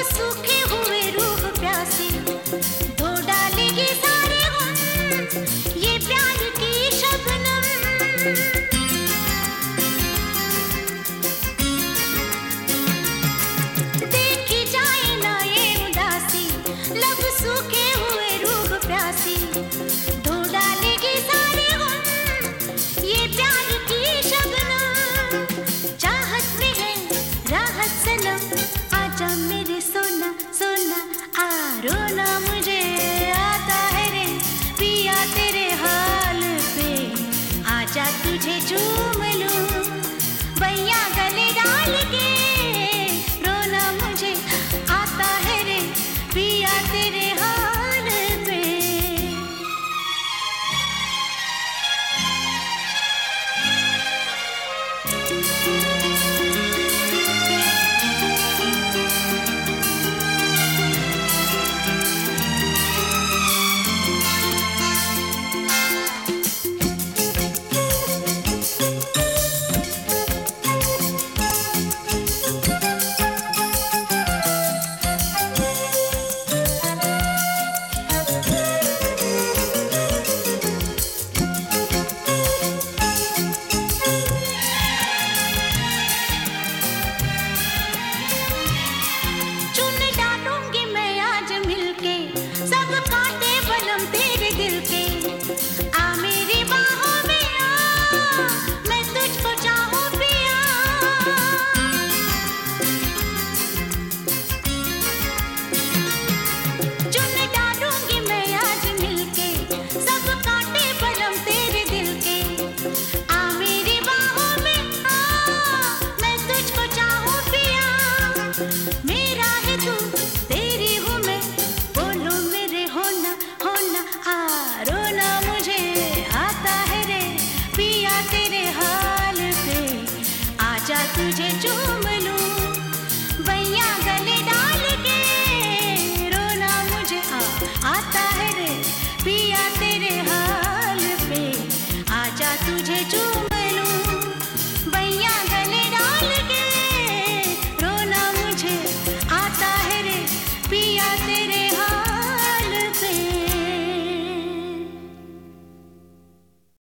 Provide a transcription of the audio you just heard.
सूखे हुए रूह प्यासी, धो डालेगी सारे गम, ये प्यार की शबनम। देखी जाए ना ये उदासी, लब सूखे हुए रूह प्यासी, धो डालेगी सारे गम, ये प्यार की शबनम। चाहत में है राहत सनम, आजा मेरे सोना सोना, आ रोना मुझे आता है रे पिया तेरे हाल पे, आजा तुझे चूम लूं बैया गले डाल के, रोना मुझे आता है रे पिया तेरे हाल पे। चुन डालूंगी मैं आज मिलके सब कांटे बलम तेरे दिल के, आ मेरी बाहों में आ, मैं तुझको चाहूं पिया। चुन डालूंगी मैं आज मिलके सब कांटे बलम तेरे दिल के, आ मेरी बाहों में आ, मैं तुझको चाहूं पिया। मेरा है तू तेरी हूँ मैं, बोलो मेरे होना होना, आ रोना मुझे आता है रे पिया तेरे हाल पे, आजा तुझे चूम लूं बैया गले डाल के, रोना मुझे आता है